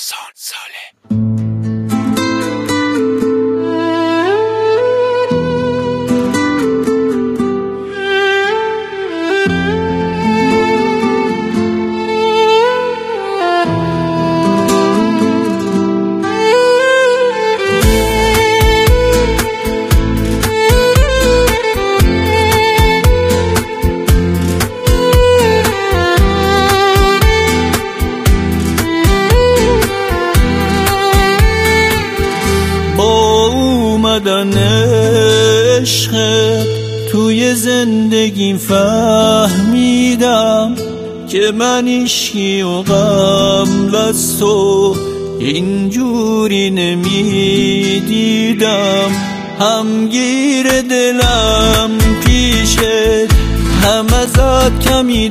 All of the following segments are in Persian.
احسان ساله. اومدن عشقت توی زندگیم فهمیدم که من عشقی و قبل از تو اینجوری نمیدیدم. همگیر دلم پیشت، هم ازت کمی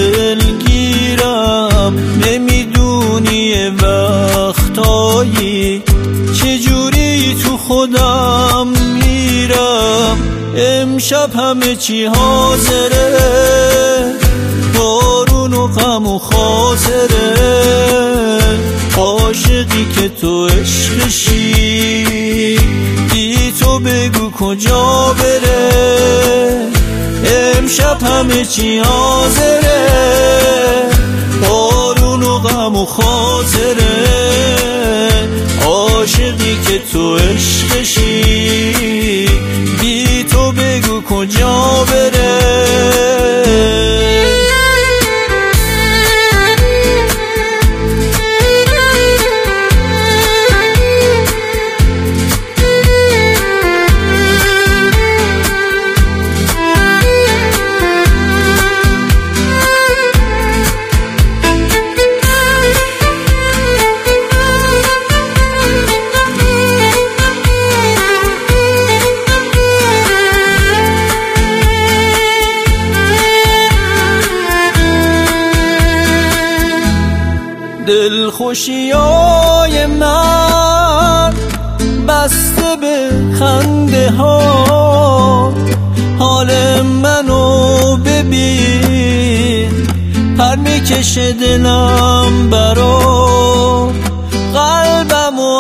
دلگیرم. نمیدونی وقتایی چجوری تو خودم میرم. امشب همه چی حاضره، بارون و غم و خاطره. عاشقی که تو عشقشی، بی تو بگو کجا بره. امشب همه چی حاضره، بارون و غم و خاطره. عاشقی که تو عشقشی، بی تو بگو کجا بره. دلخوشیای من بسته به خنده ها، حال منو ببین پر میکشه دلم برا. قلبم و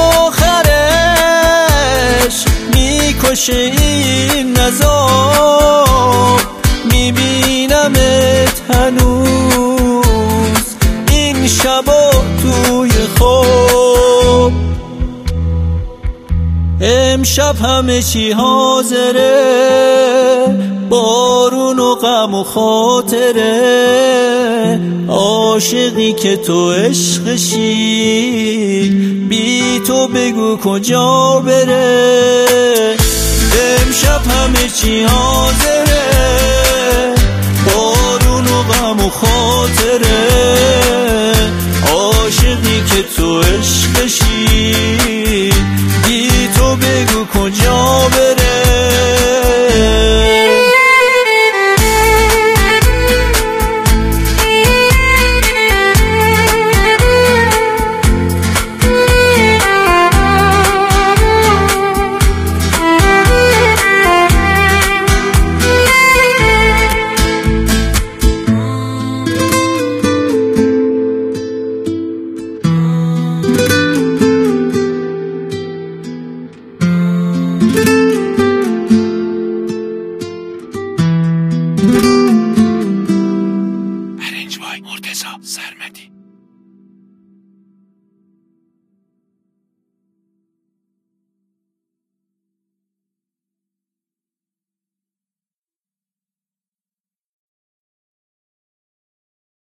آخرش میکشه این عذاب. میبینمت هنوز این شبا توی خواب. امشب همه چی حاضره، بارون و غم و خاطره. عاشقی که تو عشقشی، بی تو بگو کجا بره. امشب همه چی حاضره، بارون و غم و خاطره.